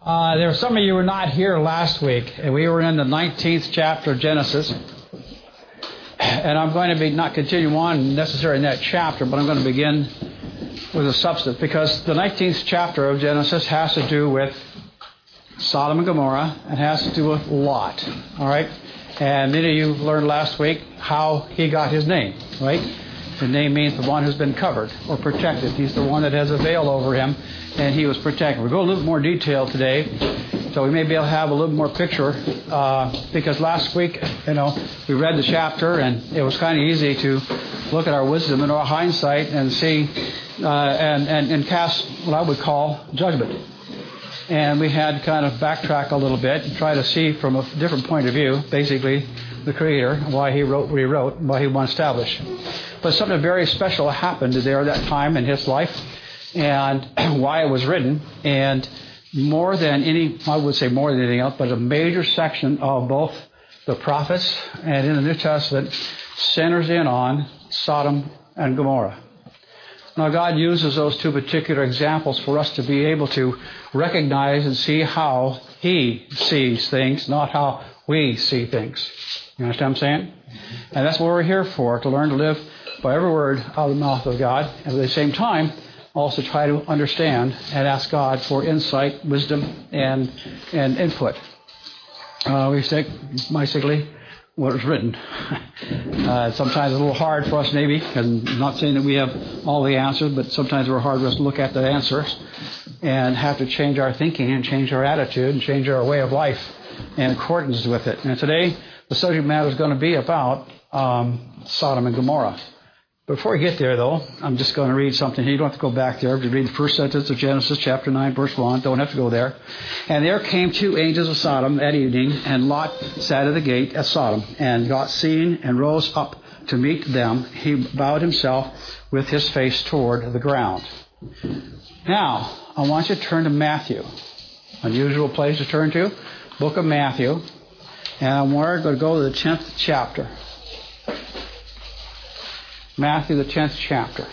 There were some of you who were not here last week, and we were in the 19th chapter of Genesis. And I'm going to be not continue on necessarily in that chapter, but I'm going to begin with a substance, because the 19th chapter of Genesis has to do with Sodom and Gomorrah and has to do with Lot. All right? And many of you learned last week how he got his name, right? The name means the one who's been covered or protected. He's the one that has a veil over him, and he was protected. We'll go a little more detail today, so we may be able to have a little more picture, because last week, we read the chapter, and it was kind of easy to look at our wisdom and our hindsight and see and cast what I would call judgment. And we had to kind of backtrack a little bit and try to see from a different point of view, basically, the Creator, why he wrote what he wrote, why he wanted to establish. But something very special happened there at that time in his life, and why it was written. And more than anything else, but a major section of both the prophets and in the New Testament centers in on Sodom and Gomorrah. Now, God uses those two particular examples for us to be able to recognize and see how He sees things, not how we see things. You understand what I'm saying? And that's what we're here for, to learn to live by every word out of the mouth of God, and at the same time, also try to understand and ask God for insight, wisdom, and input. We take basically what was written. Sometimes it's a little hard for us, maybe, because I'm not saying that we have all the answers, but sometimes it's hard for us to look at the answers and have to change our thinking and change our attitude and change our way of life in accordance with it. And today, the subject matter is going to be about Sodom and Gomorrah. Before we get there, though, I'm just going to read something. You don't have to go back there. You read the first sentence of Genesis chapter 9, verse 1. Don't have to go there. And there came two angels of Sodom that evening, and Lot sat at the gate at Sodom. And Lot, seeing and rose up to meet them, he bowed himself with his face toward the ground. Now, I want you to turn to Matthew. Unusual place to turn to. Book of Matthew. And we're going to go to the 10th chapter. Matthew, the 10th chapter.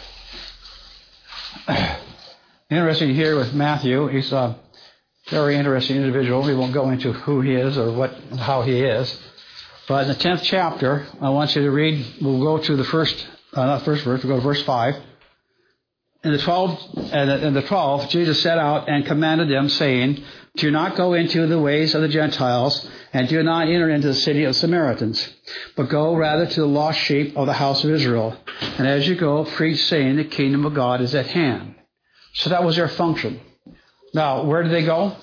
Interesting here with Matthew. He's a very interesting individual. We won't go into who he is or how he is. But in the 10th chapter, I want you to read, we'll go to the first verse, we'll go to verse 5. In the 12th, Jesus set out and commanded them, saying, "Do not go into the ways of the Gentiles, and do not enter into the city of Samaritans, but go rather to the lost sheep of the house of Israel. And as you go, preach, saying, the kingdom of God is at hand." So that was their function. Now, where did they go?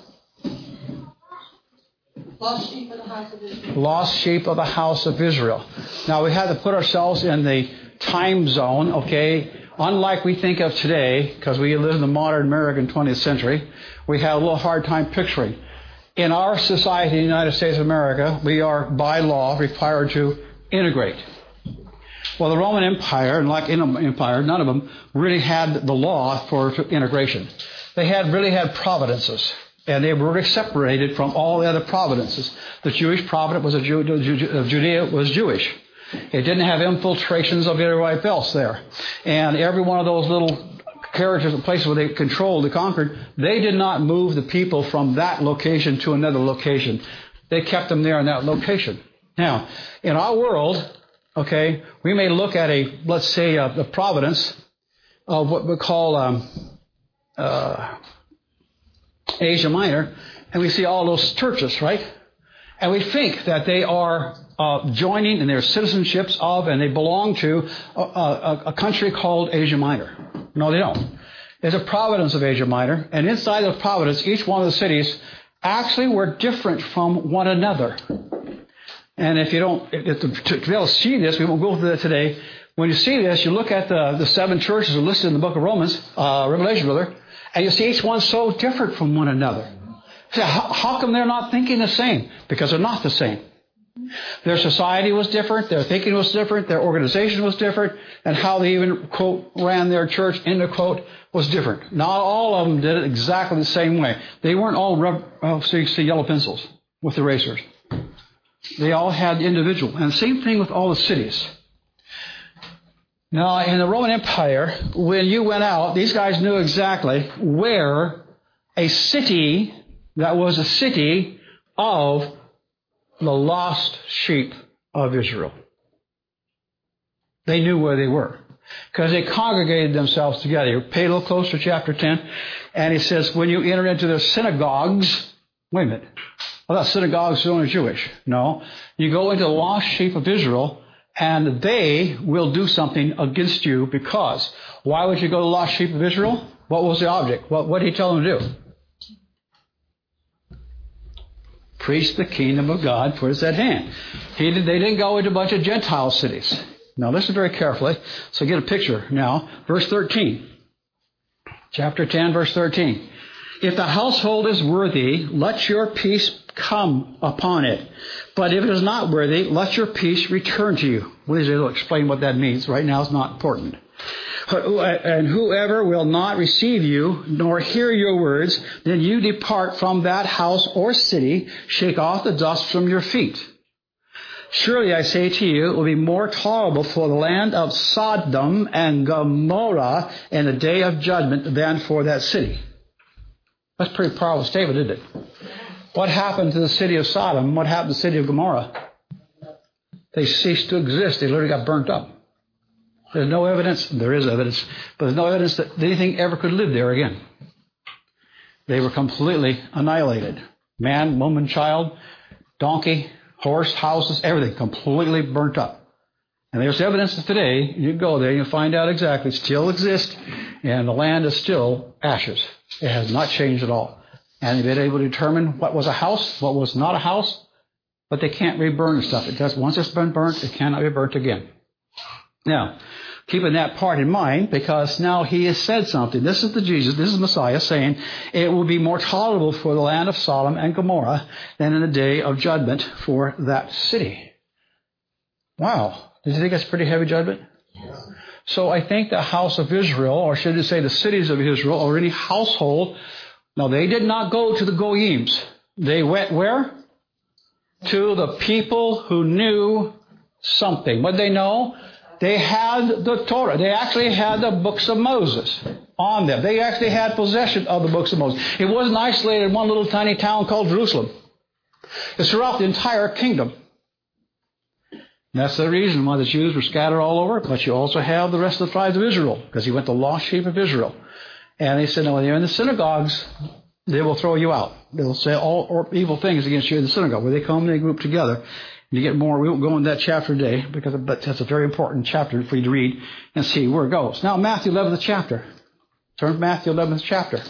Lost sheep of the house of Israel. Lost sheep of the house of Israel. Now, we had to put ourselves in the time zone, okay? Unlike we think of today, because we live in the modern American 20th century, we have a little hard time picturing. In our society in the United States of America, we are, by law, required to integrate. Well, the Roman Empire, and like any empire, none of them really had the law for integration. They really had providences, and they were separated from all the other providences. The Jewish providence was of Judea was Jewish. It didn't have infiltrations of everybody else there. And every one of those little characters and places where they controlled, they conquered, they did not move the people from that location to another location. They kept them there in that location. Now, in our world, okay, we may look at let's say, the providence of what we call Asia Minor, and we see all those churches, right? And we think that they are joining in their citizenships of, and they belong to a country called Asia Minor. No, they don't. There's a province of Asia Minor, and inside the province, each one of the cities actually were different from one another. And if you don't, to be able to see this, we won't go through that today. When you see this, you look at the seven churches listed in the book of Revelation, and you see each one so different from one another. So how come they're not thinking the same? Because they're not the same. Their society was different, their thinking was different, their organization was different, and how they even, quote, ran their church, end of quote, was different. Not all of them did it exactly the same way. They weren't all yellow pencils with erasers. They all had individual. And the same thing with all the cities. Now, in the Roman Empire, when you went out, these guys knew exactly where a city that was a city of the lost sheep of Israel. They knew where they were because they congregated themselves together. You pay a little closer to chapter 10, and he says, when you enter into their synagogues, wait a minute, I thought synagogues were only Jewish. No, you go into the lost sheep of Israel, and they will do something against you because, why would you go to the lost sheep of Israel? What was the object? What did he tell them to do? Preach the kingdom of God, for it's at hand. They didn't go into a bunch of Gentile cities. Now listen very carefully. So get a picture now. Verse 13. Chapter 10, verse 13. If the household is worthy, let your peace come upon it. But if it is not worthy, let your peace return to you. We'll explain what that means. Right now it's not important. And whoever will not receive you, nor hear your words, then you depart from that house or city, shake off the dust from your feet. Surely I say to you, it will be more tolerable for the land of Sodom and Gomorrah in the day of judgment than for that city. That's a pretty powerful statement, isn't it? What happened to the city of Sodom? What happened to the city of Gomorrah? They ceased to exist. They literally got burnt up. There's no evidence. There is evidence. But there's no evidence that anything ever could live there again. They were completely annihilated. Man, woman, child, donkey, horse, houses, everything completely burnt up. And there's evidence that today, you go there, you'll find out exactly, it still exists, and the land is still ashes. It has not changed at all. And they've been able to determine what was a house, what was not a house, but they can't re-burn the stuff. Once it's been burnt, it cannot be burnt again. Now, keeping that part in mind, because now he has said something. This is this is Messiah saying, it will be more tolerable for the land of Sodom and Gomorrah than in the day of judgment for that city. Wow. Did you think that's pretty heavy judgment? Yeah. So I think the house of Israel, or should I say the cities of Israel, or any household, no, they did not go to the Goyims. They went where? To the people who knew something. What did they know? They had the Torah. They actually had the books of Moses on them. They actually had possession of the books of Moses. It wasn't isolated in one little tiny town called Jerusalem. It's throughout the entire kingdom. And that's the reason why the Jews were scattered all over. But you also have the rest of the tribes of Israel, because he went to the lost sheep of Israel. And they said, no, when you're in the synagogues, they will throw you out. They will say all evil things against you in the synagogue. Where they come, they group together. You get more. We won't go into that chapter today, but that's a very important chapter for you to read and see where it goes. Now, Matthew 11th chapter. Turn to Matthew 11th chapter.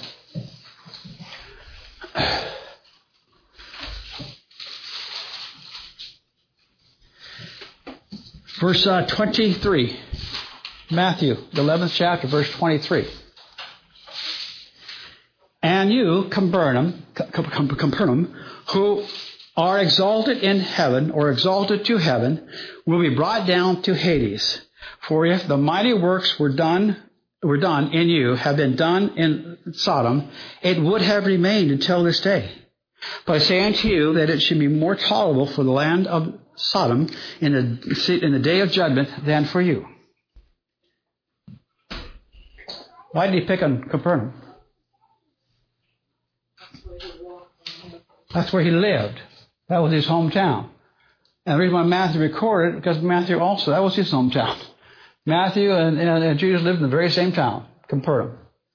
Verse 23. Matthew, the 11th chapter, verse 23. And you, Capernaum, who are exalted in heaven, or exalted to heaven, will be brought down to Hades. For if the mighty works were done in you, have been done in Sodom, it would have remained until this day. But I say unto you that it should be more tolerable for the land of Sodom in the day of judgment than for you. Why did he pick on Capernaum? That's where he lived. That was his hometown. And the reason why Matthew recorded it, because Matthew also, that was his hometown. Matthew and Jesus lived in the very same town, Capernaum.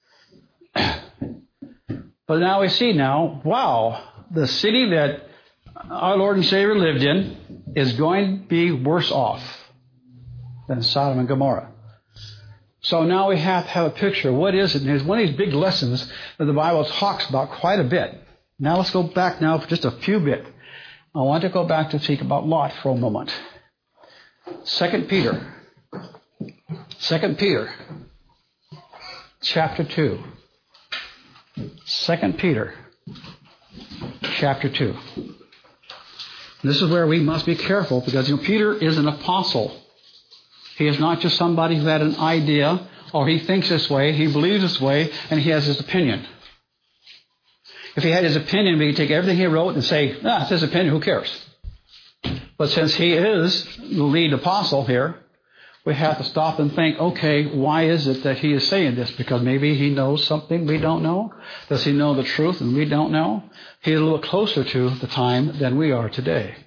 But now we see wow, the city that our Lord and Savior lived in is going to be worse off than Sodom and Gomorrah. So now we have to have a picture. What is it? And it's one of these big lessons that the Bible talks about quite a bit. Now let's go back now for just a few bit. I want to go back to speak about Lot for a moment. 2 Peter. 2 Peter. Chapter 2. 2 Peter. Chapter 2. This is where we must be careful, because Peter is an apostle. He is not just somebody who had an idea, or he thinks this way, he believes this way, and he has his opinion. If he had his opinion, we could take everything he wrote and say, it's his opinion, who cares? But since he is the lead apostle here, we have to stop and think, okay, why is it that he is saying this? Because maybe he knows something we don't know. Does he know the truth and we don't know? He's a little closer to the time than we are today.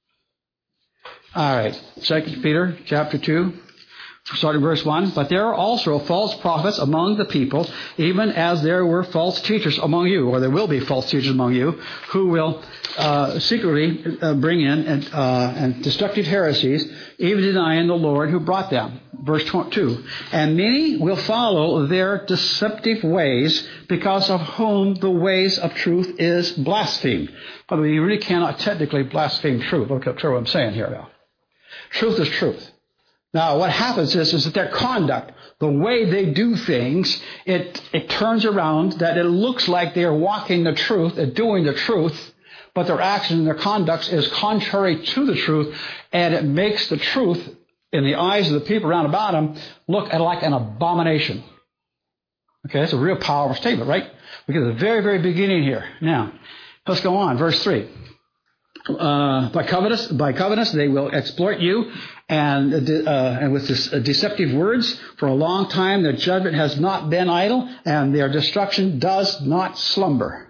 All right, 2 Peter chapter 2. Starting verse 1, but there are also false prophets among the people, even as there were false teachers among you, or there will be false teachers among you, who will secretly bring in and destructive heresies, even denying the Lord who brought them. Verse 2, and many will follow their deceptive ways, because of whom the ways of truth is blasphemed. By the way, you really cannot technically blaspheme truth. Look up what I'm saying here now. Truth is truth. Now, what happens is that their conduct, the way they do things, it turns around that it looks like they're walking the truth and doing the truth, but their actions and their conduct is contrary to the truth, and it makes the truth in the eyes of the people around about them look like an abomination. Okay, that's a real powerful statement, right? We get to the very, very beginning here. Now, let's go on. Verse 3. By covetousness they will exploit you, and with this deceptive words. For a long time their judgment has not been idle, and their destruction does not slumber.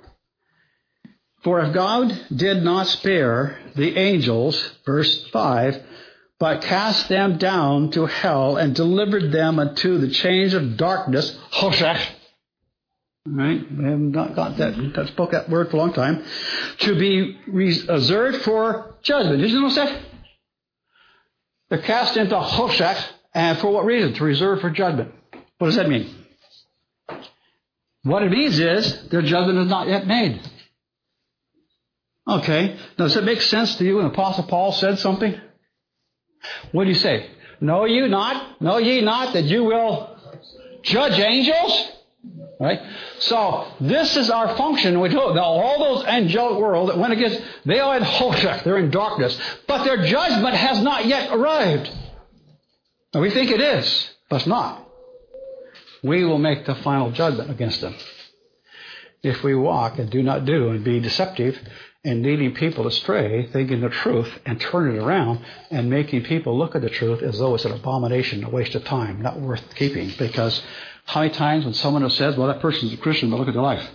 For if God did not spare the angels, verse 5, but cast them down to hell and delivered them unto the chains of darkness, Hoshech. All right, we have not got that spoke that word for a long time. To be reserved for judgment. Did you notice that? They're cast into Hoshech, and for what reason? To reserve for judgment. What does that mean? What it means is their judgment is not yet made. Okay, now does it make sense to you when Apostle Paul said something? What do you say? Know ye not that you will judge angels? Right? So, this is our function. We do it. Now, all those angelic world that went against, they are in Hoshech, they're in darkness. But their judgment has not yet arrived. Now, we think it is, but it's not. We will make the final judgment against them. If we walk and do not do and be deceptive and leading people astray, thinking the truth and turning it around and making people look at the truth as though it's an abomination, a waste of time, not worth keeping. Because how many times when someone has said, well, that person's a Christian, but look at their life.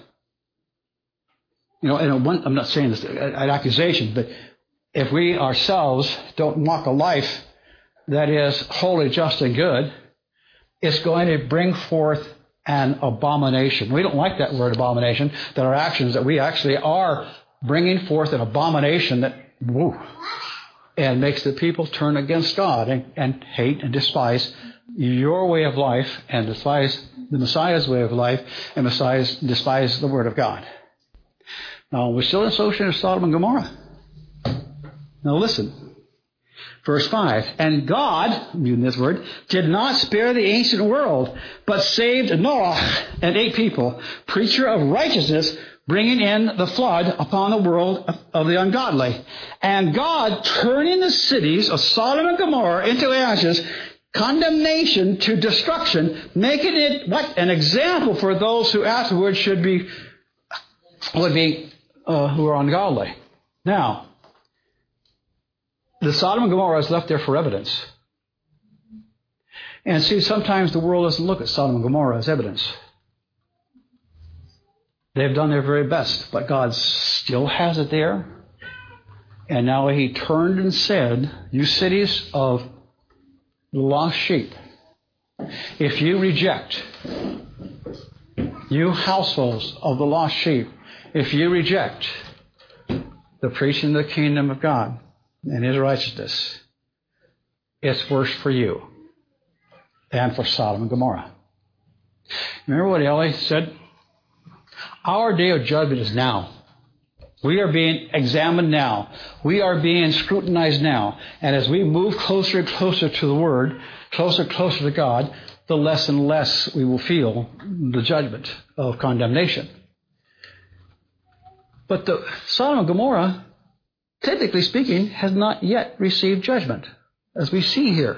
You know, and I'm not saying this an accusation, but if we ourselves don't walk a life that is holy, just, and good, it's going to bring forth an abomination. We don't like that word abomination, that our actions, that we actually are bringing forth an abomination that, and makes the people turn against God and hate and despise your way of life and despise the Messiah's way of life and despise the Word of God. Now, we're still associated with Sodom and Gomorrah. Now listen. Verse 5, and God, using this word, did not spare the ancient world, but saved Noah and 8 people, preacher of righteousness, bringing in the flood upon the world of the ungodly. And God, turning the cities of Sodom and Gomorrah into ashes, condemnation to destruction, making it what? An example for those who afterwards who are ungodly. Now, the Sodom and Gomorrah is left there for evidence. And see, sometimes the world doesn't look at Sodom and Gomorrah as evidence. They've done their very best, but God still has it there. And now He turned and said, you cities of the lost sheep, if you reject, you households of the lost sheep, if you reject the preaching of the kingdom of God and His righteousness, it's worse for you than for Sodom and Gomorrah. Remember what Eli said? Our day of judgment is now. We are being examined now. We are being scrutinized now. And as we move closer and closer to the Word, closer and closer to God, the less and less we will feel the judgment of condemnation. But the Sodom and Gomorrah, technically speaking, has not yet received judgment, as we see here.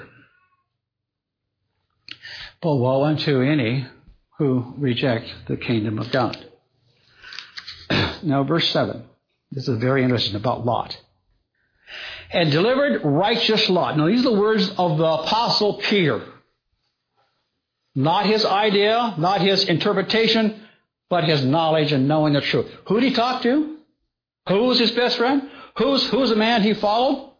But woe unto any who reject the kingdom of God. Now, verse 7. This is very interesting about Lot. and delivered righteous Lot. Now, these are the words of the Apostle Peter. Not his idea, not his interpretation, but his knowledge and knowing the truth. Who did he talk to? Who was his best friend? Who's the man he followed?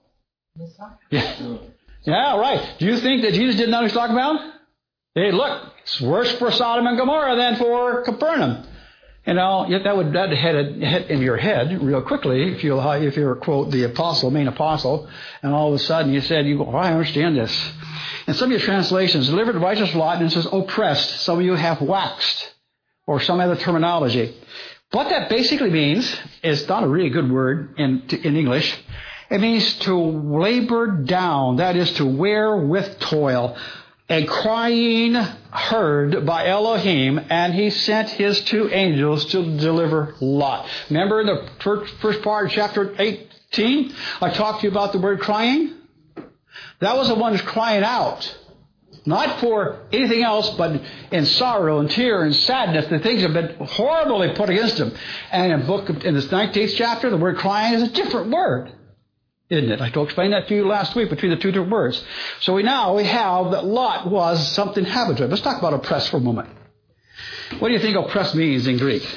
Yeah, right. Do you think that Jesus didn't know what he's talking about? Hey, look, it's worse for Sodom and Gomorrah than for Capernaum. You know, that hit in your head real quickly if you were, quote, the apostle, main apostle, and all of a sudden you said, I understand this. In some of your translations, delivered righteous Lot, and it says oppressed. Some of you have waxed, or some other terminology. What that basically means is not a really good word in English. It means to labor down, that is to wear with toil. And crying heard by Elohim, and he sent his 2 angels to deliver Lot. Remember in the first part of chapter 18, I talked to you about the word crying? That was the one who's crying out. Not for anything else, but in sorrow and tear and sadness. The things have been horribly put against him. And in this 19th chapter, the word crying is a different word. Isn't it? I explained that to you last week between the 2 different words. So we have that Lot was something happened to him. Let's talk about oppressed for a moment. What do you think oppressed means in Greek?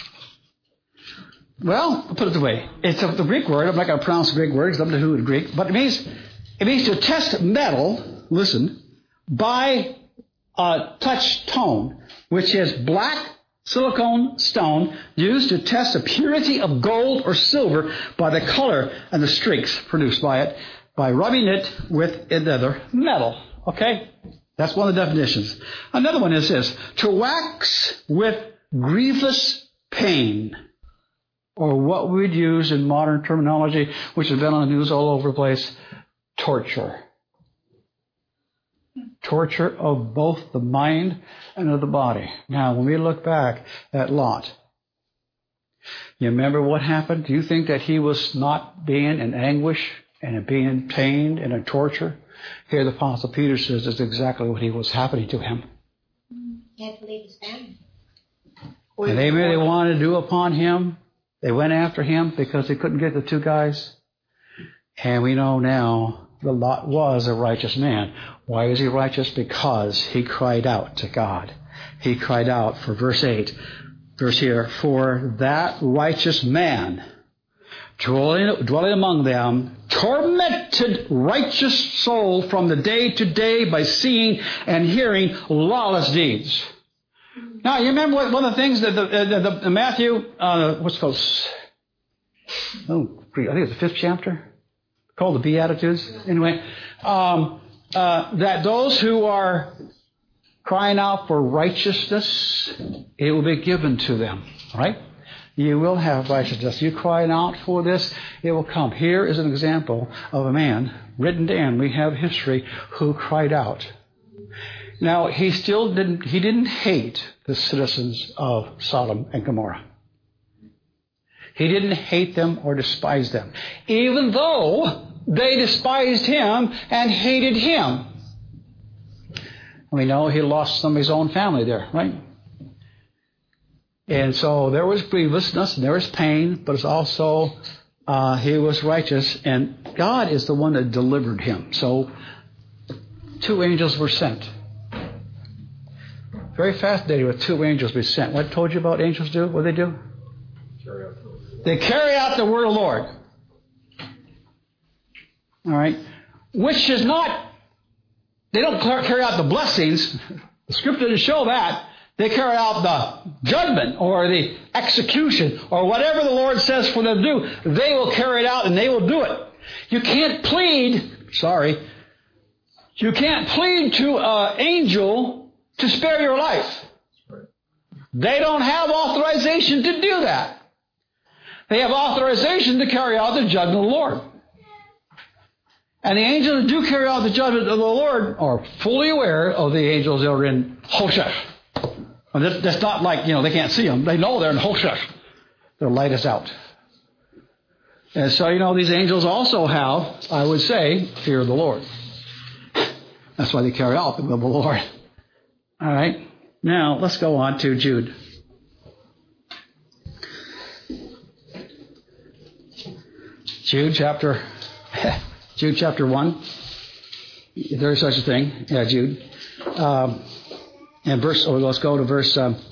Well, I'll put it this way. It's the Greek word. I'm not going to pronounce the Greek word because I'm not who in Greek. But it means to test metal, listen, by a touch tone, which is black silicone stone used to test the purity of gold or silver by the color and the streaks produced by it, by rubbing it with another metal. Okay? That's one of the definitions. Another one is this: to wax with grievous pain, or what we'd use in modern terminology, which has been on the news all over the place, torture. Torture of both the mind and of the body. Now, when we look back at Lot, you remember what happened? Do you think that he was not being in anguish and being pained and in torture? Here the Apostle Peter says that's exactly what was happening to him. He had to leave his family. And they really wanted to do upon him. They went after him because they couldn't get the 2 guys. And we know now that Lot was a righteous man. Why was he righteous? Because he cried out to God. He cried out for verse 8. Verse here, for that righteous man, dwelling among them, tormented righteous soul from the day to day by seeing and hearing lawless deeds. Now, you remember one of the things that the Matthew, what's it called? I think it's the 5th chapter, called the Beatitudes. Anyway, that those who are crying out for righteousness, it will be given to them. Right? You will have righteousness. You crying out for this, it will come. Here is an example of a man, written down, we have history, who cried out. Now, he didn't hate the citizens of Sodom and Gomorrah. He didn't hate them or despise them, even though they despised him and hated him. We know he lost some of his own family there, right? And so there was grievousness and there was pain, but it's also he was righteous, and God is the one that delivered him. So 2 angels were sent. Very fascinating with 2 angels be sent. What I told you about angels do? What do they do? They carry out the word of the Lord. All right? Which is not, they don't carry out the blessings. The scripture doesn't show that. They carry out the judgment or the execution or whatever the Lord says for them to do. They will carry it out and they will do it. You can't plead to an angel to spare your life. They don't have authorization to do that. They have authorization to carry out the judgment of the Lord. And the angels that do carry out the judgment of the Lord are fully aware of the angels that are in Hoshech. And that's not like, they can't see them. They know they're in Hoshech. Their light is out. And so, these angels also have, I would say, fear of the Lord. That's why they carry out the will of the Lord. All right. Now, let's go on to Jude. Jude chapter Jude chapter 1. If there is such a thing. Yeah, Jude. And let's go to verse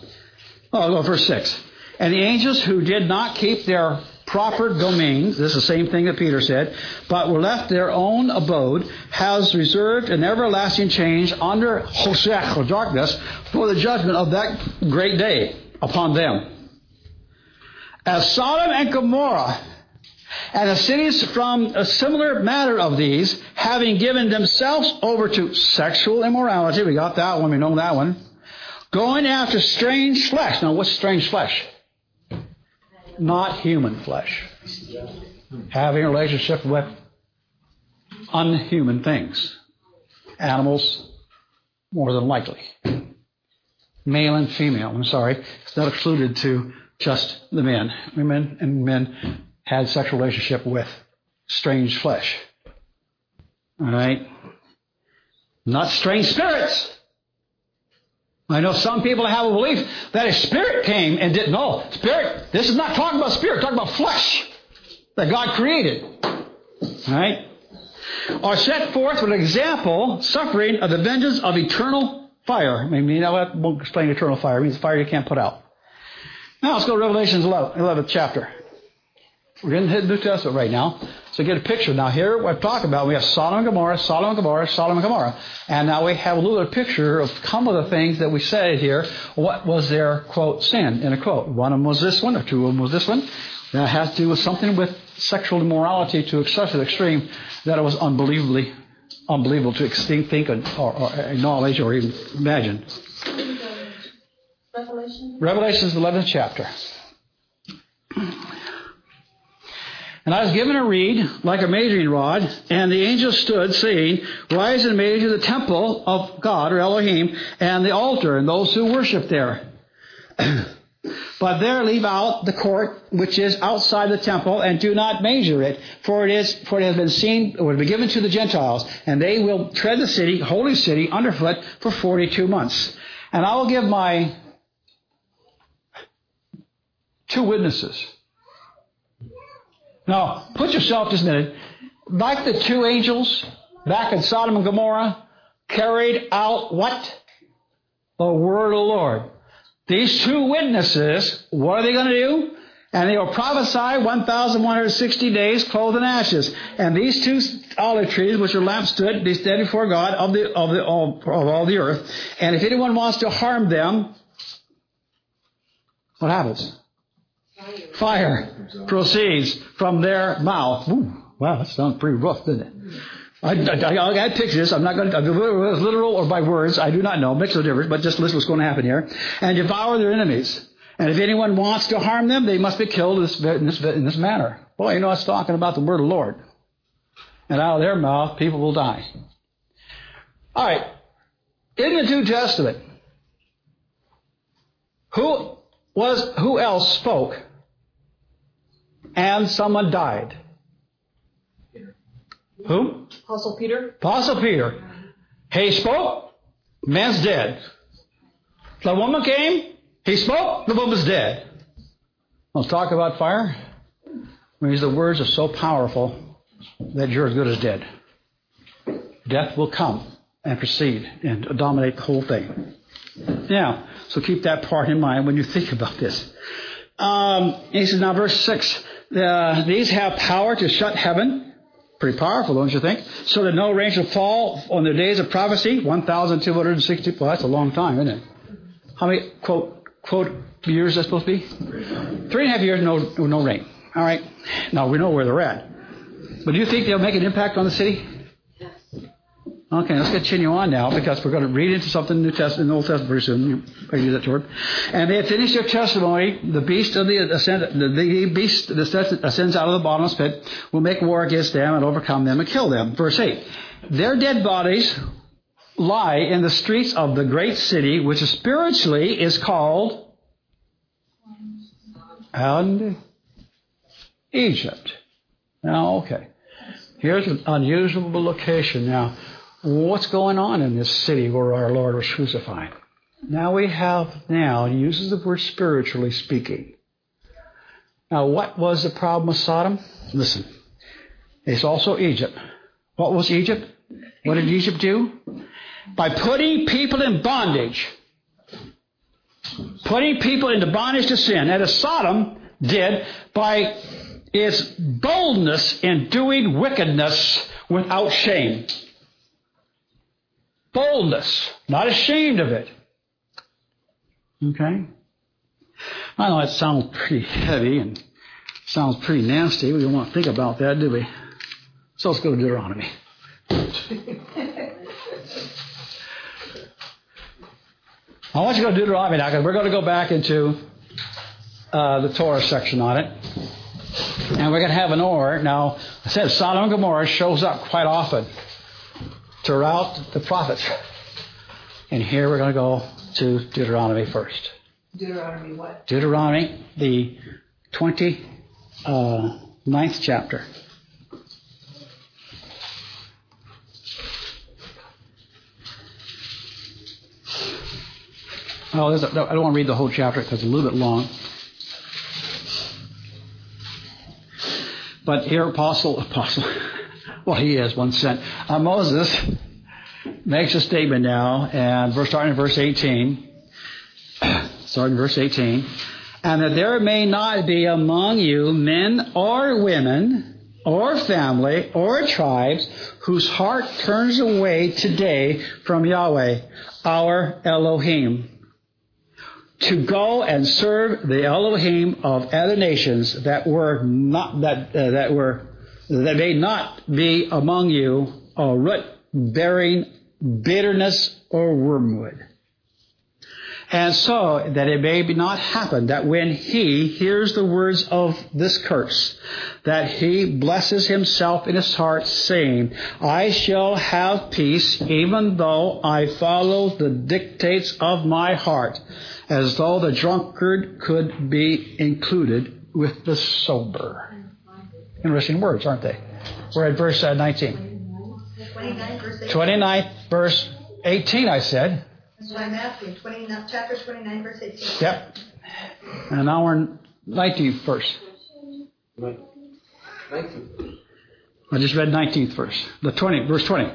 6. And the angels who did not keep their proper domains, this is the same thing that Peter said, but were left their own abode, has reserved an everlasting change under Hoshech, or darkness, for the judgment of that great day upon them. As Sodom and Gomorrah, and the cities from a similar matter of these, having given themselves over to sexual immorality, we got that one, we know that one, going after strange flesh. Now, what's strange flesh? Not human flesh. Having a relationship with unhuman things. Animals, more than likely. Male and female, I'm sorry. It's not excluded to just the men. Women and men had sexual relationship with strange flesh. All right? Not strange spirits. I know some people have a belief that a spirit came and didn't know. Spirit, this is not talking about spirit, talking about flesh that God created. All right? Are set forth with an example, suffering of the vengeance of eternal fire. I mean, I won't explain eternal fire. It means fire you can't put out. Now let's go to Revelation 11th chapter. We're in the New Testament right now. So get a picture. Now here, what I'm talking about, we have Sodom and Gomorrah, Sodom and Gomorrah, Sodom and Gomorrah. And now we have a little picture of some of the things that we said here. What was their, quote, sin, in a quote. One of them was this one, or two of them was this one. That has to do with something with sexual immorality to such an extreme that it was unbelievable to think or acknowledge or even imagine. Revelation's 11th chapter. And I was given a reed like a measuring rod, and the angel stood, saying, Rise and measure the temple of God, or Elohim, and the altar, and those who worship there. But there leave out the court which is outside the temple, and do not measure it, for it has been seen, or will be given to the Gentiles, and they will tread the city, holy city, underfoot for 42 months. And I will give my 2 witnesses. Now, put yourself just a minute. Like the 2 angels back in Sodom and Gomorrah carried out what? The word of the Lord. These 2 witnesses, what are they going to do? And they will prophesy 1,160 days, clothed in ashes. And these 2 olive trees, which are lamps, stood, they stand before God of all the earth. And if anyone wants to harm them, what happens? Fire proceeds from their mouth. Ooh, wow, that sounds pretty rough, doesn't it? I had pictures. I'm not going to, literal or by words, I do not know. Makes no difference, but just listen what's going to happen here. And devour their enemies. And if anyone wants to harm them, they must be killed in this manner. Boy, you know, it's talking about the word of the Lord. And out of their mouth, people will die. All right. In the New Testament, who else spoke and someone died? Who? Apostle Peter. Apostle Peter. He spoke, man's dead. The woman came, he spoke, the woman's dead. Let's talk about fire. Means the words are so powerful that you're as good as dead. Death will come and proceed and dominate the whole thing. Yeah, so keep that part in mind when you think about this. He says now, verse 6, these have power to shut heaven. Pretty powerful, don't you think? So that no rain shall fall on the days of prophecy. 1,260. Well, that's a long time, isn't it? How many, quote years is that supposed to be? 3.5 years, no rain. All right. Now, we know where they're at. But do you think they'll make an impact on the city? Yes. Okay, let's continue on now, because we're going to read into something in the Old Testament very soon. I use that word. And they have finished their testimony. The beast that ascends out of the bottomless pit will make war against them and overcome them and kill them. Verse 8. Their dead bodies lie in the streets of the great city, which spiritually is called and Egypt. Now, okay. Here's an unusual location. Now, what's going on in this city where our Lord was crucified? Now he uses the word spiritually speaking. Now, what was the problem with Sodom? Listen, it's also Egypt. What was Egypt? What did Egypt do? By putting people in bondage. Putting people into bondage to sin. And as Sodom did by its boldness in doing wickedness without shame. Boldness. Not ashamed of it. Okay? I know that sounds pretty heavy and sounds pretty nasty. We don't want to think about that, do we? So let's go to Deuteronomy. I want you to go to Deuteronomy now because we're going to go back into the Torah section on it. And we're going to have an or. Now, I said Sodom and Gomorrah shows up quite often throughout the prophets. And here we're going to go to Deuteronomy first. Deuteronomy what? Deuteronomy, the 29th chapter. Oh, I don't want to read the whole chapter because it's a little bit long. But here, apostle, well, he is one sent. Moses makes a statement now, and starting in verse 18. And that there may not be among you men or women or family or tribes whose heart turns away today from Yahweh, our Elohim, to go and serve the Elohim of other nations that may not be among you a root bearing bitterness or wormwood. And so that it may not happen that when he hears the words of this curse, that he blesses himself in his heart, saying, I shall have peace, even though I follow the dictates of my heart, as though the drunkard could be included with the sober. Interesting words, aren't they? We're at verse 19. 29th verse 18, I said. That's what I'm asking. Chapter 29, verse 18. Yep. And now we're in 19th verse. 19th. I just read 19th verse. Verse 20.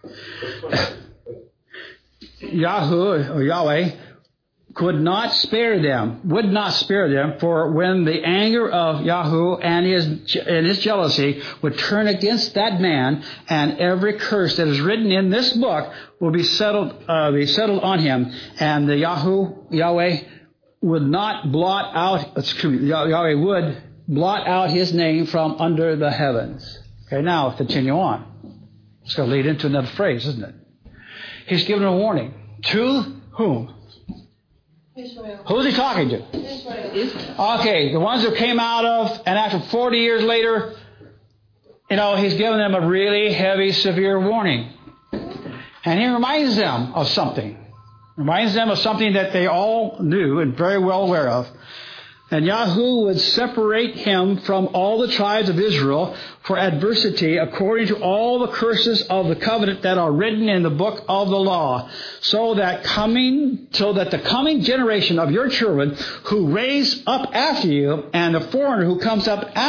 Yahweh would not spare them, for when the anger of Yahweh and his jealousy would turn against that man, and every curse that is written in this book will be settled on him, and the Yahweh would not blot out. Yahweh would blot out his name from under the heavens. Okay, now continue on. It's going to lead into another phrase, isn't it? He's given a warning to whom? Israel. Who's he talking to? Israel. Okay, the ones who came out of, and after 40 years later, he's given them a really heavy, severe warning. And he reminds them of something. Reminds them of something that they all knew and very well aware of. And Yahweh would separate him from all the tribes of Israel for adversity according to all the curses of the covenant that are written in the book of the law, so that the coming generation of your children who raise up after you, and the foreigner who comes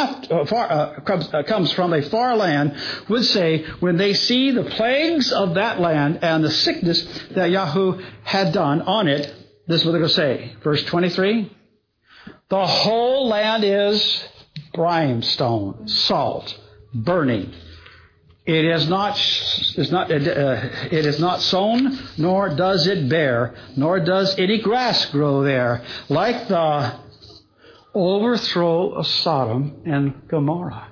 comes from a far land, would say, when they see the plagues of that land and the sickness that Yahweh had done on it, this is what they're going to say. Verse 23. The whole land is brimstone, salt, burning. It is not sown, nor does it bear, nor does any grass grow there, like the overthrow of Sodom and Gomorrah.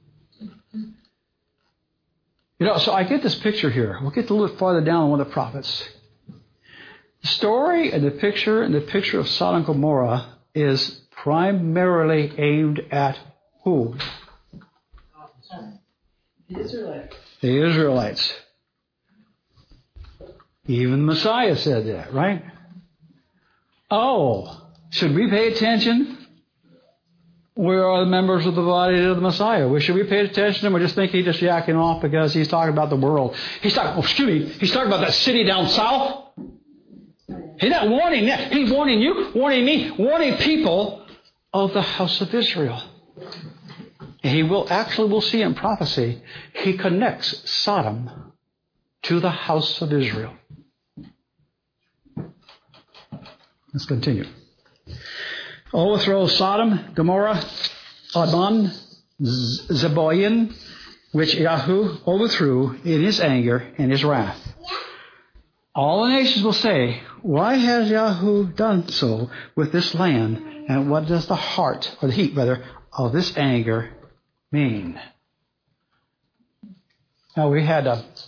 So I get this picture here. We'll get a little farther down on one of the prophets. The story and the picture of Sodom and Gomorrah is primarily aimed at who? The Israelites. The Israelites. Even Messiah said that, right? Oh, should we pay attention? We are the members of the body of the Messiah. Should we pay attention to him or just think he's just yakking off because he's talking about the world? He's talking about that city down south. He's not warning that. He's warning you, warning me, warning people of the house of Israel. we'll see in prophecy, he connects Sodom to the house of Israel. Let's continue. Overthrow Sodom, Gomorrah, Admon, Zeboim, which Yahweh overthrew in his anger and his wrath. All the nations will say, why has Yahweh done so with this land? And what does the heart, or the heat rather, of this anger mean? Now we had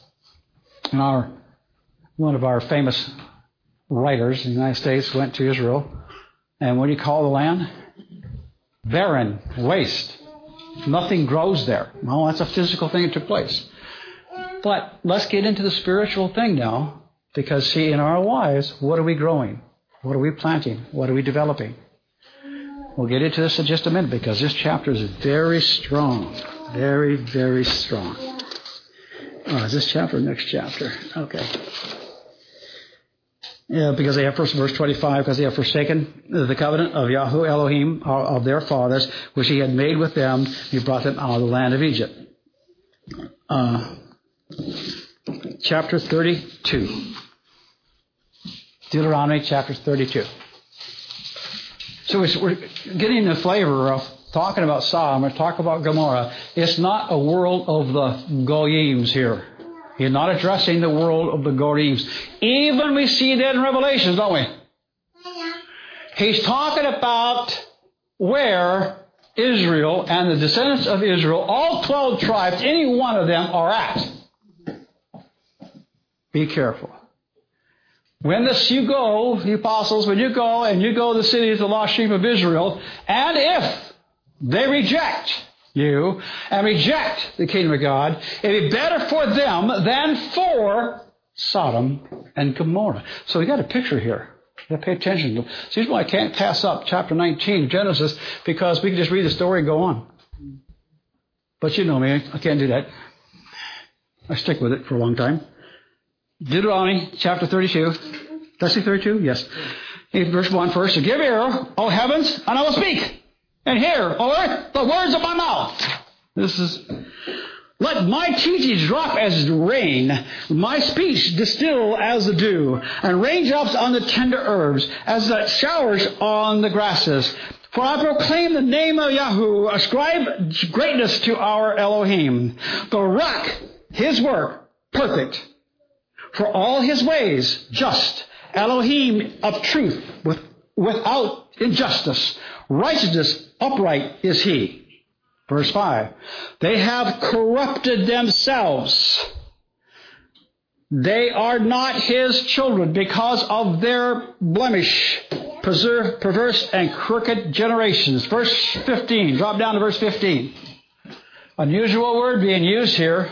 one of our famous writers in the United States went to Israel, and what do you call the land? Barren, waste. Nothing grows there. Well, that's a physical thing that took place. But let's get into the spiritual thing now, because see, in our lives, what are we growing? What are we planting? What are we developing? We'll get into this in just a minute, because this chapter is very strong. Very, very strong. Is this chapter or next chapter? Okay. Yeah, because they have, first verse 25, because they have forsaken the covenant of Yahweh Elohim of their fathers, which he had made with them. He brought them out of the land of Egypt. Chapter 32. Deuteronomy chapter 32. So we're getting the flavor of talking about Sodom, or talk about Gomorrah. It's not a world of the Goyims here. He's not addressing the world of the Goyims. Even we see that in Revelations, don't we? He's talking about where Israel and the descendants of Israel, all 12 tribes, any one of them are at. Be careful. When you go, the apostles, when you go and you go to the cities, the lost sheep of Israel, and if they reject you and reject the kingdom of God, it'd be better for them than for Sodom and Gomorrah. So we got a picture here. You got to pay attention. So here's why I can't pass up chapter 19 of Genesis, because we can just read the story and go on. But you know me, I can't do that. I stick with it for a long time. Deuteronomy chapter 32. Did I say 32? Yes. In verse 1 first. So give ear, O heavens, and I will speak. And hear, O earth, the words of my mouth. This is, let my teachings drop as rain, my speech distill as the dew, and raindrops on the tender herbs, as the showers on the grasses. For I proclaim the name of Yahweh, ascribe greatness to our Elohim. The rock, his work, perfect. For all his ways, just. Elohim of truth, without injustice. Righteousness, upright is he. Verse 5. They have corrupted themselves. They are not his children because of their blemish, perverse and crooked generations. Verse 15. Drop down to verse 15. Unusual word being used here.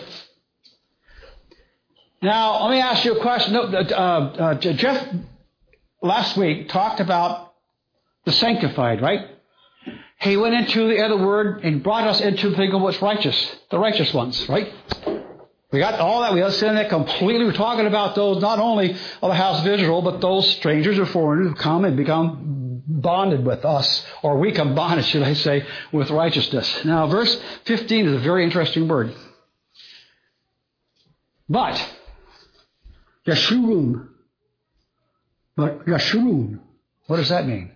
Now, let me ask you a question. Jeff last week talked about the sanctified, right? He went into the other word and brought us into thinking of what's righteous, the righteous ones, right? We got all that. We understand that completely. We're talking about those not only of the house of Israel, but those strangers or foreigners who come and become bonded with us, or we come bonded, should I say, with righteousness. Now, verse 15 is a very interesting word. But Yeshurun. But Yeshurun. What does that mean?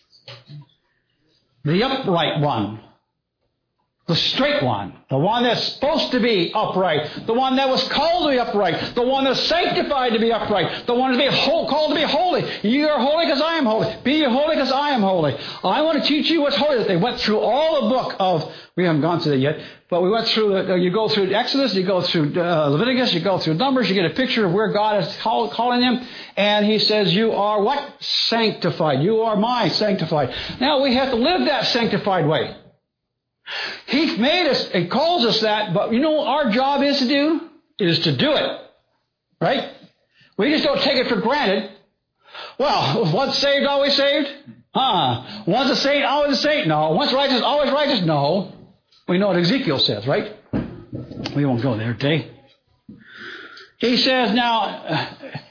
The upright one. The straight one. The one that's supposed to be upright. The one that was called to be upright. The one that's sanctified to be upright. The one that's called to be holy. You are holy because I am holy. Be ye holy because I am holy. I want to teach you what's holy. They went through all the book of, we haven't gone through that yet, but we went through, you go through Exodus, you go through Leviticus, you go through Numbers, you get a picture of where God is calling them, and he says, you are what? Sanctified. You are my sanctified. Now we have to live that sanctified way. He made us and calls us that, but you know what our job is to do? Is to do it. Right? We just don't take it for granted. Well, once saved, always saved? Once a saint, always a saint? No. Once righteous, always righteous? No. We know what Ezekiel says, right? We won't go there today. He says now,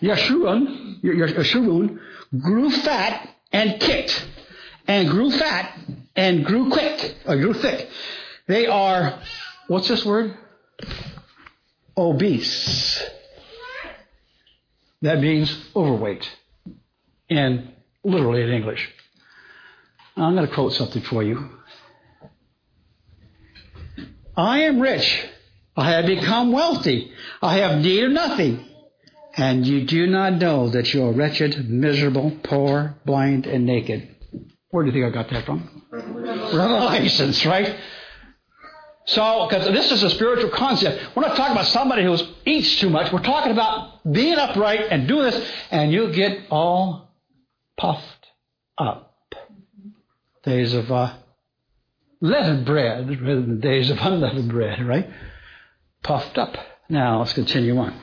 Yeshurun grew fat and kicked, and grew fat and grew quick, or grew thick. They are, what's this word? Obese. That means overweight, and literally in English. I'm going to quote something for you. I am rich. I have become wealthy. I have need of nothing. And you do not know that you are wretched, miserable, poor, blind, and naked. Where do you think I got that from? Revelations, right? So, because this is a spiritual concept. We're not talking about somebody who eats too much. We're talking about being upright and doing this, and you get all puffed up. Days of leavened bread rather than days of unleavened bread, right? Puffed up. Now, let's continue on.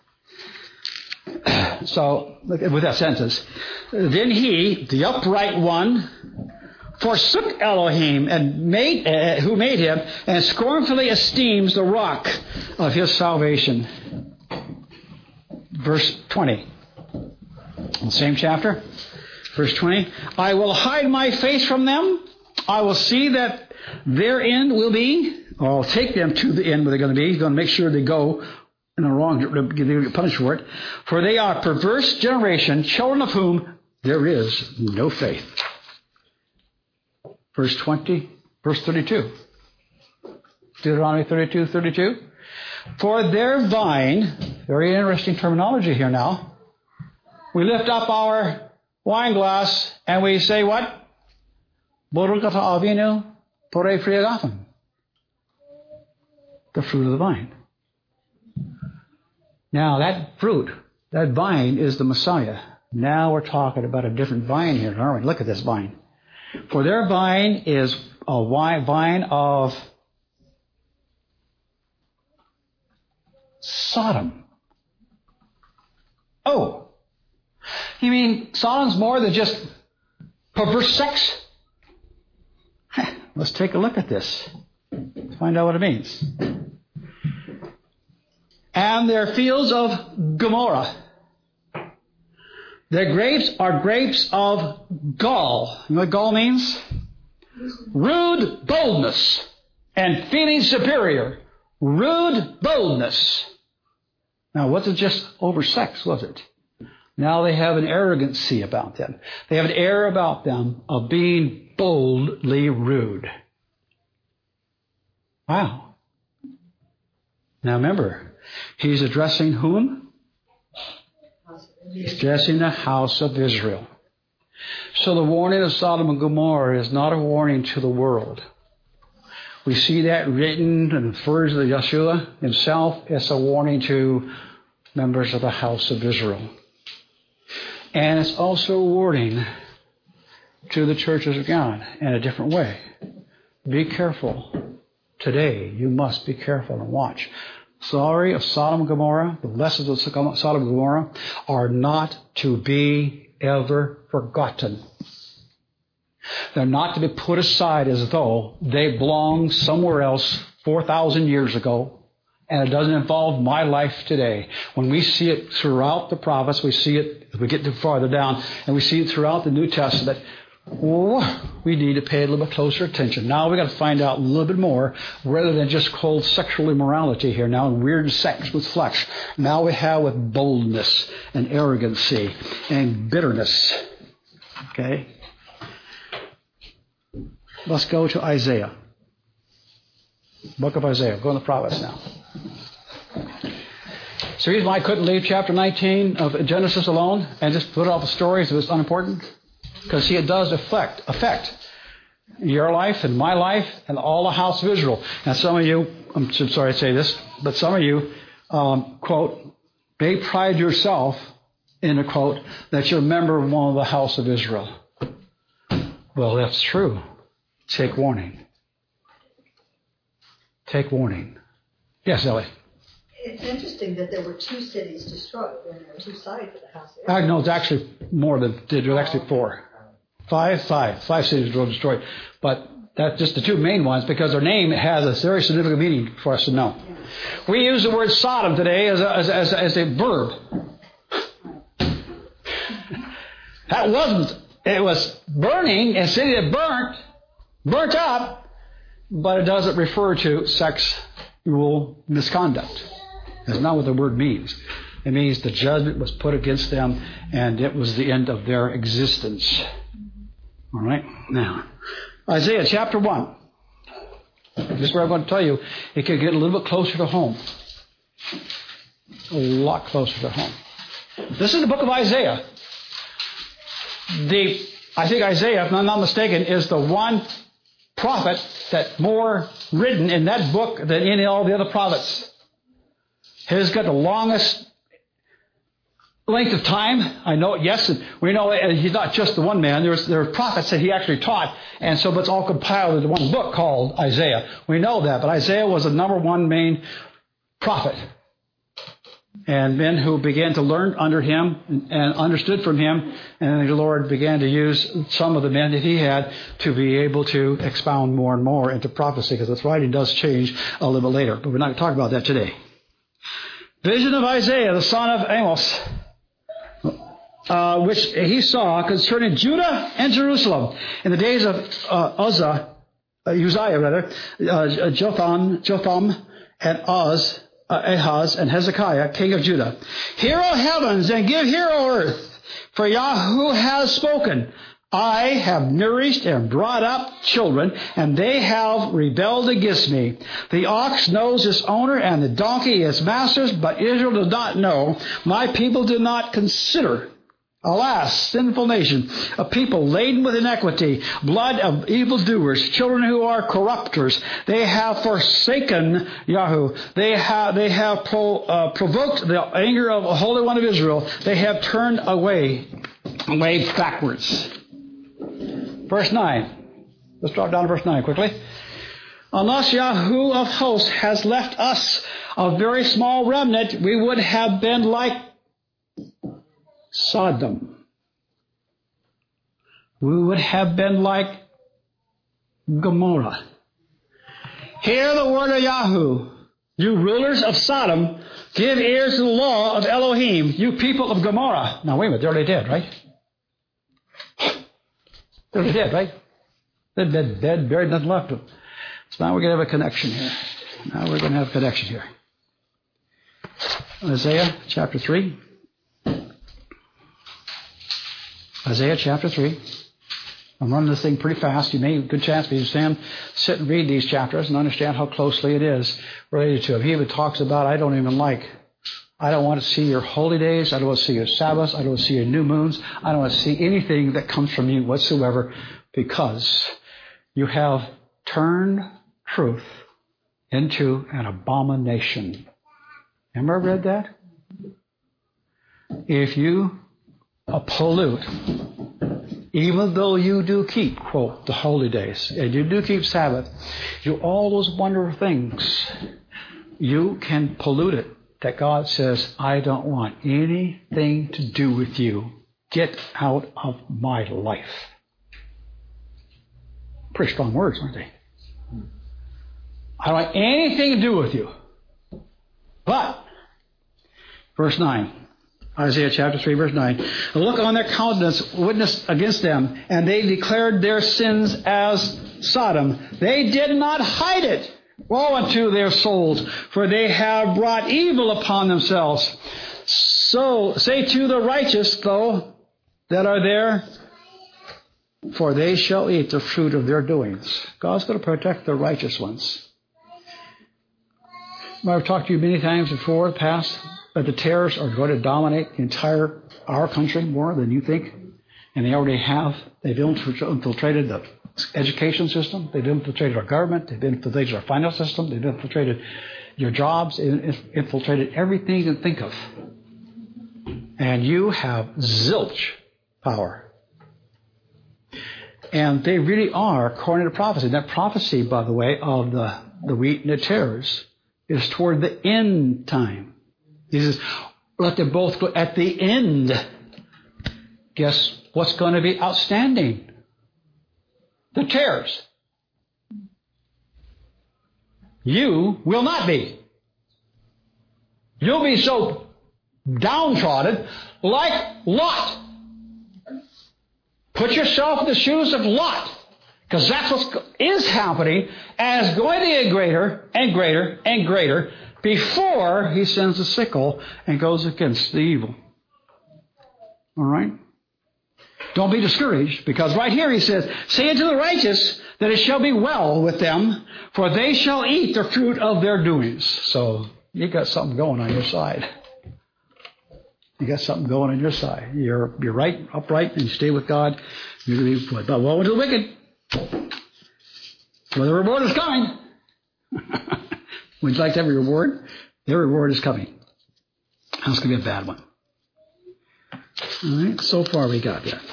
So, look with that sentence. Then he, the upright one, forsook Elohim and who made him, and scornfully esteems the rock of his salvation. Verse 20. In the same chapter. Verse 20. I will hide my face from them. I will see that their end will be, or I'll take them to the end where they're going to be. He's going to make sure they go in the wrong, they get punished for it. For they are a perverse generation, children of whom there is no faith. Verse 20, verse 32. Deuteronomy 32:32. For their vine, very interesting terminology here now. We lift up our wine glass and we say what? Borukata Avinu Pore Friagatham. The fruit of the vine. Now that fruit, that vine is the Messiah. Now we're talking about a different vine here, aren't we? Look at this vine. For their vine is a vine of Sodom. Oh, you mean Sodom's more than just perverse sex? Let's take a look at this. Let's find out what it means. And their fields of Gomorrah. Their grapes are grapes of gall. You know what gall means? Rude boldness and feeling superior. Rude boldness. Now, wasn't just over sex, was it? Now they have an arrogancy about them. They have an air about them of being boldly rude. Wow. Now remember, he's addressing whom? He's addressing the house of Israel. So the warning of Sodom and Gomorrah is not a warning to the world. We see that written and refers to Yeshua himself. It's a warning to members of the house of Israel. And it's also a warning to the churches of God in a different way. Be careful. Today, you must be careful and watch. Story of Sodom and Gomorrah, the lessons of Sodom and Gomorrah are not to be ever forgotten. They're not to be put aside as though they belong somewhere else 4,000 years ago, and it doesn't involve my life today. When we see it throughout the prophets, we see it as we get farther down, and we see it throughout the New Testament. We need to pay a little bit closer attention. Now we've got to find out a little bit more rather than just cold sexual immorality here now and weird sex with flesh. Now we have with boldness and arrogancy and bitterness. Okay? Let's go to Isaiah. Book of Isaiah. Go in the prophets now. So the reason why I couldn't leave chapter 19 of Genesis alone and just put off the stories if it's unimportant. Because see, it does affect your life and my life and all the house of Israel. And some of you, I'm sorry to say this, but some of you, quote, may pride yourself in a quote that you're a member of one of the house of Israel. Well, that's true. Take warning. Take warning. Yes, Ellie. It's interesting that there were 2 cities destroyed and there were 2 sides of the house. No, it's actually more than, there's actually 4. 5 cities were destroyed. But that's just the 2 main ones because their name has a very significant meaning for us to know. We use the word Sodom today as a verb. That wasn't. It was burning, a city that burnt up. but it doesn't refer to sexual misconduct. That's not what the word means. It means the judgment was put against them, and it was the end of their existence. All right? Now, Isaiah chapter 1. This is where I'm going to tell you, it can get a little bit closer to home. A lot closer to home. This is the book of Isaiah. I think Isaiah, if I'm not mistaken, is the one prophet that's more written in that book than any all the other prophets. He's got the longest length of time. I know, yes, and we know he's not just the one man. There are prophets that he actually taught, and so it's all compiled into one book called Isaiah. We know that, but Isaiah was the number one main prophet. And men who began to learn under him and understood from him, and the Lord began to use some of the men that he had to be able to expound more and more into prophecy, because its writing does change a little bit later. But we're not going to talk about that today. Vision of Isaiah, the son of Amos, which he saw concerning Judah and Jerusalem in the days of Uzziah, Jotham, and Ahaz, and Hezekiah, king of Judah. Hear, O heavens, and give ear, O earth, for Yahweh has spoken. I have nourished and brought up children, and they have rebelled against me. The ox knows its owner, and the donkey its masters, but Israel does not know. My people do not consider. Alas, sinful nation, a people laden with iniquity, blood of evildoers, children who are corrupters. They have forsaken Yahweh. They have provoked the anger of the Holy One of Israel. They have turned away backwards. Verse 9. Let's drop down to verse 9 quickly. Unless Yahweh of hosts has left us a very small remnant, we would have been like Sodom. We would have been like Gomorrah. Hear the word of Yahweh. You rulers of Sodom, give ears to the law of Elohim. You people of Gomorrah. Now wait a minute, they're already dead, right? They're already dead, right? They're dead, buried, nothing left to them. So now we're going to have a connection here. Isaiah chapter 3. Isaiah chapter 3. I'm running this thing pretty fast. You may have a good chance to sit and read these chapters and understand how closely it is related to it. He even talks about, I don't want to see your holy days. I don't want to see your Sabbaths. I don't want to see your new moons. I don't want to see anything that comes from you whatsoever, because you have turned truth into an abomination. Remember I read that? If you pollute, even though you do keep, quote, the holy days, and you do keep Sabbath, you do all those wonderful things, you can pollute it. That God says, I don't want anything to do with you. Get out of my life. Pretty strong words, aren't they? I don't want anything to do with you. But, verse 9. Isaiah chapter 3, verse 9. Look on their countenance, witness against them, and they declared their sins as Sodom. They did not hide it. Woe unto their souls, for they have brought evil upon themselves. So say to the righteous, though, that are there, for they shall eat the fruit of their doings. God's going to protect the righteous ones. I've talked to you many times before in the past that the terrorists are going to dominate our country more than you think. And they already have. They've infiltrated the education system. They've infiltrated our government. They've infiltrated our financial system. They've infiltrated your jobs. They've infiltrated everything you can think of. And you have zilch power. And they really are, according to prophecy. That prophecy, by the way, of the wheat and the tares is toward the end time. He says, let them both go at the end. Guess what's going to be outstanding? The tares. You will not be. You'll be so downtrodden like Lot. Put yourself in the shoes of Lot. Because that's what is happening, and it's going to get greater and greater and greater before he sends the sickle and goes against the evil. All right? Don't be discouraged, because right here he says, say unto the righteous that it shall be well with them, for they shall eat the fruit of their doings. So you got something going on your side. You got something going on your side. You're right, upright, and you stay with God. You're going to be put. But woe unto the wicked. Well, the reward is coming. Would you like to have a reward? Their reward is coming. That's going to be a bad one. All right, so far we got that.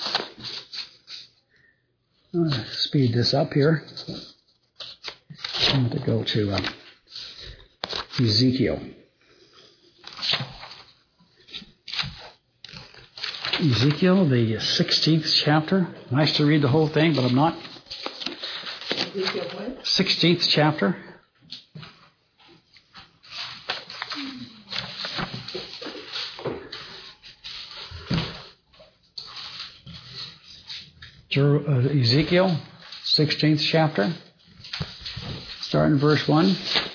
Speed this up here. I'm going to go to Ezekiel. Ezekiel, the 16th chapter. Nice to read the whole thing, but I'm not. Ezekiel what? 16th chapter. Ezekiel, 16th chapter, starting in verse 1.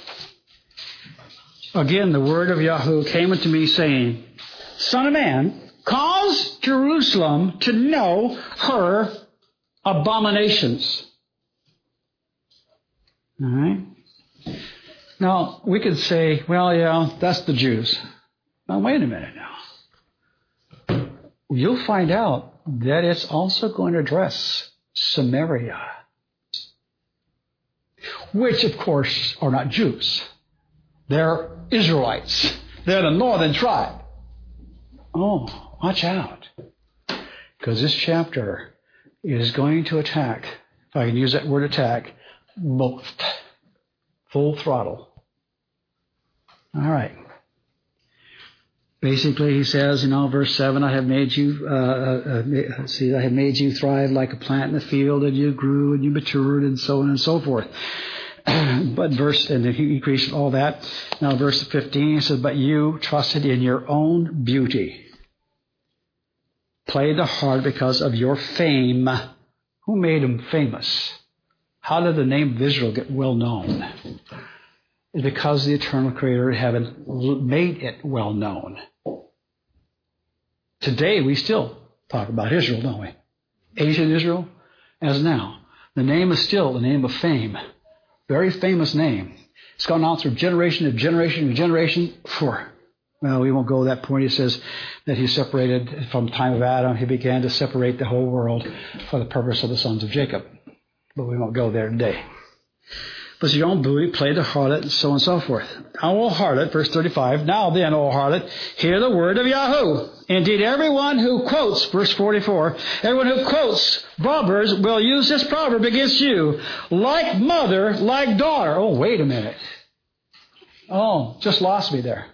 Again, the word of Yahweh came unto me, saying, Son of man, cause Jerusalem to know her abominations. All right? Now, we could say, well, yeah, that's the Jews. Now, wait a minute now. You'll find out that it's also going to address Samaria, which, of course, are not Jews. They're Israelites. They're the northern tribe. Oh, watch out. Because this chapter is going to attack, if I can use that word attack, both. Full throttle. All right. Basically, he says, verse 7, I have made you, I have made you thrive like a plant in the field, and you grew and you matured, and so on and so forth. And he increased all that. Now, verse 15, he says, but you trusted in your own beauty. Played the harlot because of your fame. Who made him famous? How did the name of Israel get well known? It's because the eternal Creator of heaven made it well known. Today, we still talk about Israel, don't we? Ancient Israel, as now. The name is still the name of fame. Very famous name. It's gone on through generation to generation to generation well, we won't go to that point. He says that he separated from the time of Adam. He began to separate the whole world for the purpose of the sons of Jacob. But we won't go there today. But your own beauty, play the harlot, and so on and so forth. Now, O harlot, verse 35, now then, O harlot, hear the word of Yahweh. Indeed, everyone who quotes, verse 44, everyone who quotes Proverbs will use this proverb against you. Like mother, like daughter. Oh, wait a minute. Oh, just lost me there.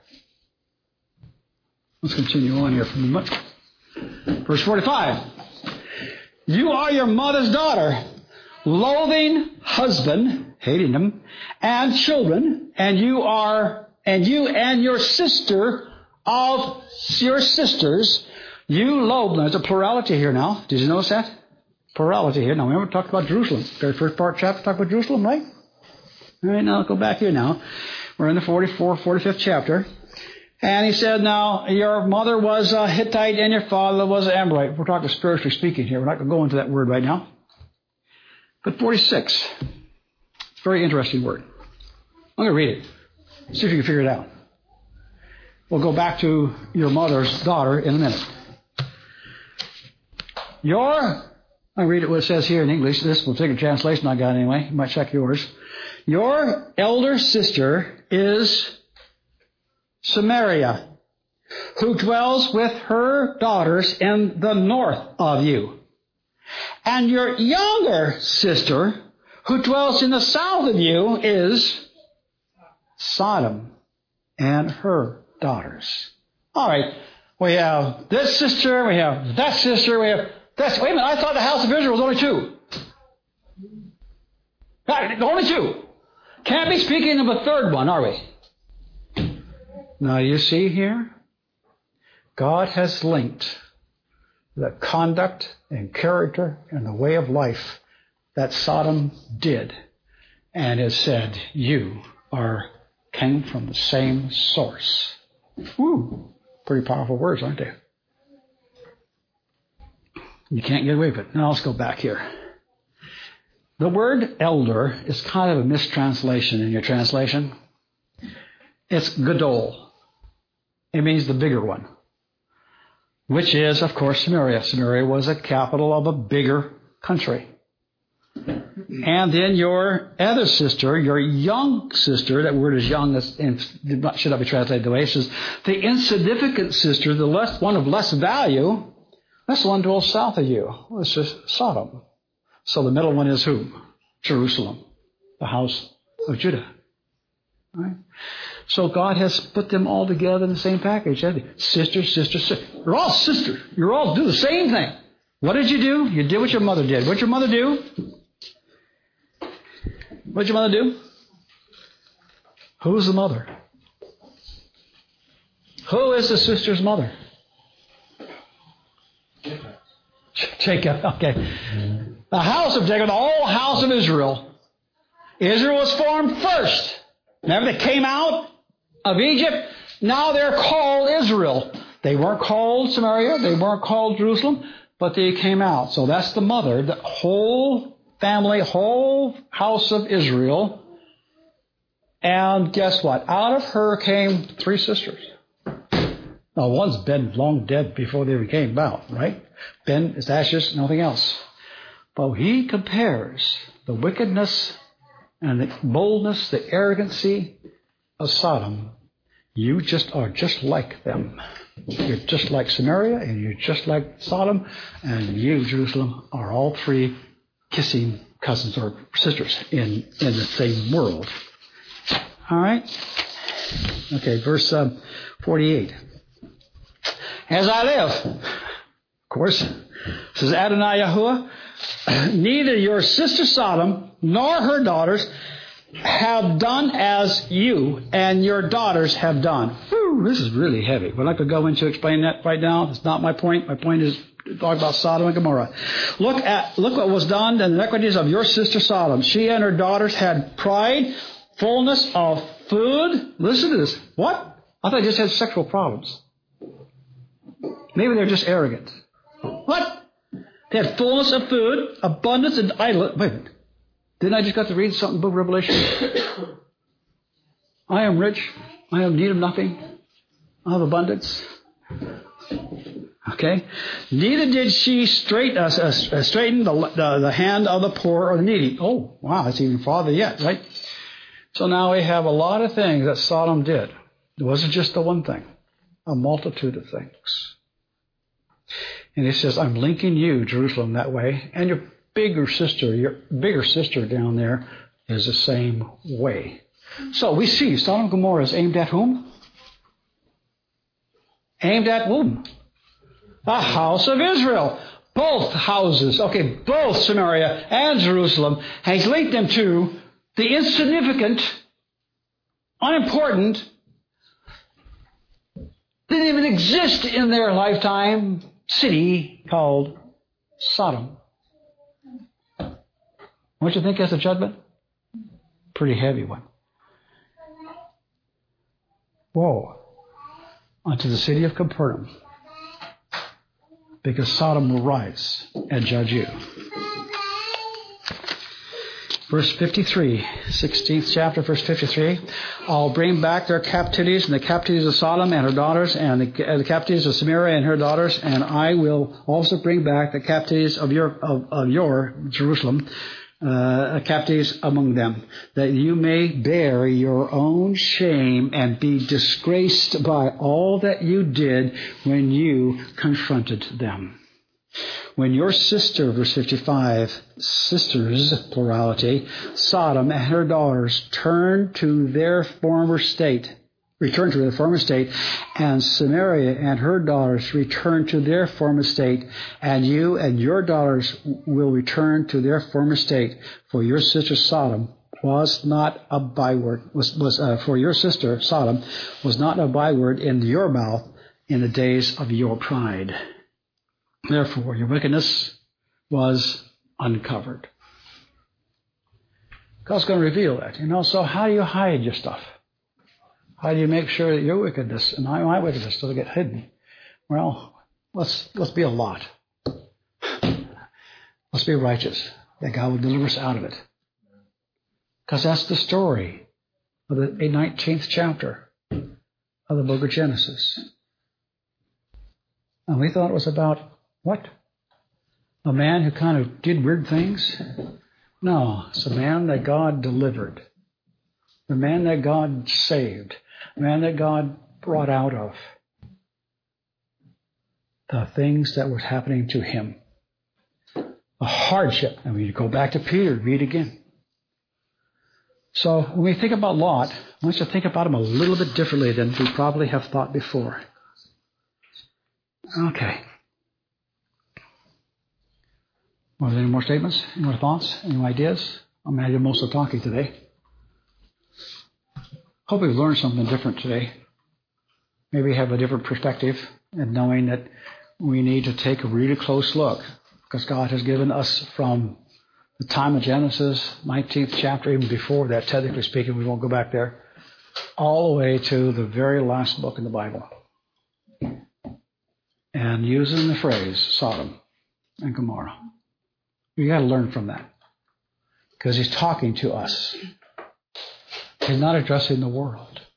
Let's continue on here for a moment. Verse 45. You are your mother's daughter, loathing husband, hating him, and children, and you and your sister of your sisters, you loathe. There's a plurality here now. Did you notice that? Plurality here. Now, remember we talked about Jerusalem. Very first part chapter talked about Jerusalem, right? All right, now go back here now. We're in the 45th chapter. And he said, now, your mother was a Hittite and your father was an Amorite. We're talking spiritually speaking here. We're not going to go into that word right now. But 46. It's a very interesting word. I'm going to read it. See if you can figure it out. We'll go back to your mother's daughter in a minute. I'll read it what it says here in English. This will take a translation I got anyway. You might check yours. Your elder sister is Samaria, who dwells with her daughters in the north of you. And your younger sister, who dwells in the south of you, is Sodom and her daughters. All right. We have this sister, we have that sister, we have that. Wait a minute, I thought the house of Israel was only two. Only two. Can't be speaking of a third one, are we? Now you see here, God has linked the conduct and character and the way of life that Sodom did. And it said, you came from the same source. Woo! Pretty powerful words, aren't they? You can't get away with it. Now let's go back here. The word elder is kind of a mistranslation in your translation. It's Gadol. It means the bigger one, which is, of course, Samaria. Samaria was a capital of a bigger country. And then your other sister, your young sister, that word is young, should not be translated the way. It says the insignificant sister, one of less value, that's the one dwells south of you. It's just Sodom. So the middle one is who? Jerusalem, the house of Judah. Right? So God has put them all together in the same package. Sister, sister, sister. You're all sister. You're all do the same thing. What did you do? You did what your mother did. What did your mother do? What did your mother do? Who's the mother? Who is the sister's mother? Jacob. Okay. The house of Jacob, the whole house of Israel. Israel was formed first. Remember, they came out of Egypt. Now they're called Israel. They weren't called Samaria. They weren't called Jerusalem. But they came out. So that's the mother. The whole family, whole house of Israel. And guess what? Out of her came 3 sisters. Now, one's been long dead before they came about, right? Ben is ashes, nothing else. But he compares the wickedness and the boldness, the arrogancy of Sodom. You are just like them. You're just like Samaria, and you're just like Sodom, and you, Jerusalem, are all 3 kissing cousins or sisters in the same world. All right? Okay, verse 48. As I live, of course, says Adonai Yahuwah, neither your sister Sodom nor her daughters have done as you and your daughters have done. Whew, this is really heavy. We're not going to go into explain that right now. It's not my point. My point is to talk about Sodom and Gomorrah. Look what was done in the iniquities of your sister Sodom. She and her daughters had pride, fullness of food. Listen to this. What? I thought they just had sexual problems. Maybe they're just arrogant. What? They had fullness of food, abundance, and idleness. Wait a minute. Didn't I just got to read something in the book of Revelation? I am rich. I have need of nothing. I have abundance. Okay? Neither did she straighten the hand of the poor or the needy. Oh, wow. That's even farther yet, right? So now we have a lot of things that Sodom did. It wasn't just the one thing. A multitude of things. And he says, I'm linking you, Jerusalem, that way. And your bigger sister down there is the same way. So we see Sodom and Gomorrah is aimed at whom? Aimed at whom? The house of Israel. Both houses. Okay, both Samaria and Jerusalem. And he's linked them to the insignificant, unimportant, didn't even exist in their lifetime, city called Sodom. What do you think as a judgment? Pretty heavy one. Woe unto the city of Capernaum, because Sodom will rise and judge you. Verse 53, 16th chapter, verse 53. I'll bring back their captivities and the captivities of Sodom and her daughters and the captivities of Samaria and her daughters, and I will also bring back the captivities of your Jerusalem, captives among them, that you may bear your own shame and be disgraced by all that you did when you confronted them. When your sister, verse 55, sisters, plurality, Sodom and her daughters returned to their former state, and Samaria and her daughters returned to their former state, and you and your daughters will return to their former state, for your sister Sodom was not a byword, for your sister Sodom was not a byword in your mouth in the days of your pride. Therefore, your wickedness was uncovered. God's going to reveal that. So how do you hide your stuff? How do you make sure that your wickedness and my wickedness doesn't get hidden? Well, let's be a lot. Let's be righteous, that God will deliver us out of it. Because that's the story of the 19th chapter of the book of Genesis. And we thought it was about what? A man who kind of did weird things? No, it's a man that God delivered. The man that God saved. The man that God brought out of the things that were happening to him. A hardship. And we go back to Peter, read again. So when we think about Lot, I want you to think about him a little bit differently than we probably have thought before. Okay. Well, any more statements? Any more thoughts? Any more ideas? I'm going to do most of the talking today. Hope we've learned something different today. Maybe have a different perspective and knowing that we need to take a really close look because God has given us from the time of Genesis, 19th chapter, even before that, technically speaking, we won't go back there, all the way to the very last book in the Bible. And using the phrase Sodom and Gomorrah. We got to learn from that. Because he's talking to us. He's not addressing the world.